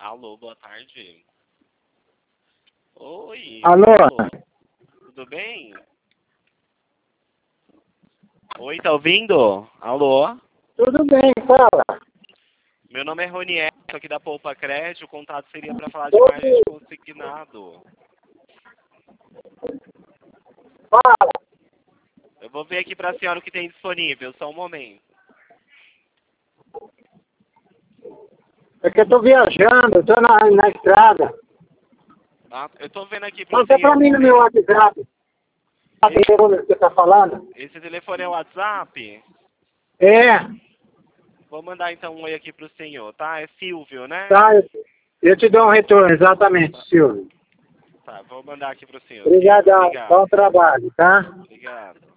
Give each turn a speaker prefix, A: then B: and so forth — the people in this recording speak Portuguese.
A: Alô, boa tarde. Oi.
B: Alô?
A: Tudo bem? Oi, tá ouvindo? Alô?
B: Tudo bem, fala.
A: Meu nome é Roniel, sou aqui da Poupa Crédito. O contato seria para falar de margem de consignado.
B: Fala.
A: Eu vou ver aqui para a senhora o que tem disponível, só um momento.
B: É que eu tô viajando, tô na estrada.
A: Ah, eu tô vendo aqui para o
B: Passa
A: senhor.
B: pra mim no meu WhatsApp. Sabe o que você tá falando?
A: Esse telefone é o WhatsApp?
B: É,
A: Vou mandar então um oi aqui pro senhor, tá? É Silvio, né?
B: tá. Eu te dou um retorno, exatamente, Silvio.
A: Tá, vou mandar aqui pro senhor. Silvio,
B: Obrigadão,
A: obrigado.
B: bom trabalho, tá?
A: Obrigado.